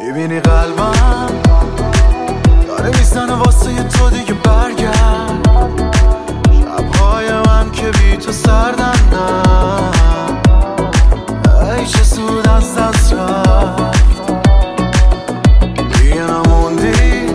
میبینی قلبم داره میزنه واسه تو دیگه برگرد. شبهای من که بی تو سردن نه، ای چه سود از دست رفت. دیگه نموندی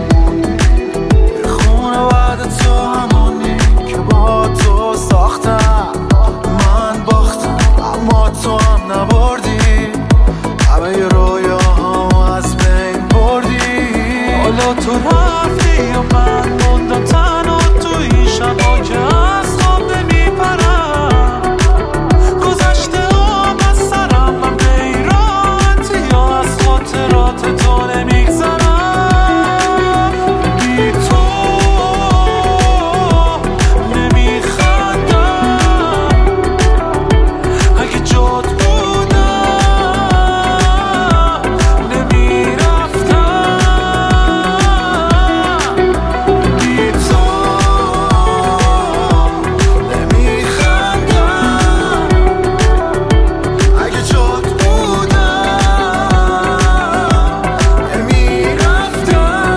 خونه بعد تو، همونی که با تو ساختم. من باختم اما تو هم نبردی، همه ی رویاهامو از بین بردی. حالا تو رفتی یا من موندم تنها تو این شبا که از خواب نمیپرم. گذشته هم از سرم من بیرانتی یا از خاطرات تو نمیگذرم. بی تو نمیخندم، اگه جات بودم نمیرفتم. بی تو نمیخندم، اگه جات بودم نمیرفتم.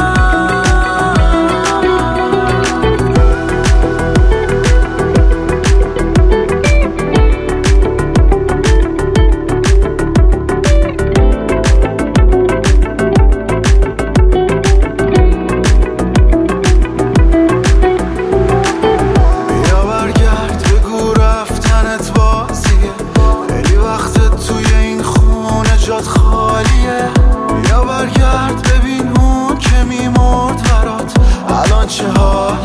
بیا برگرد بگو رفتنت بازیه، خیلی وقت توی این خونه جات خالیه. بیا برگرد ببین اون که میمرد برات الان چه حالیه.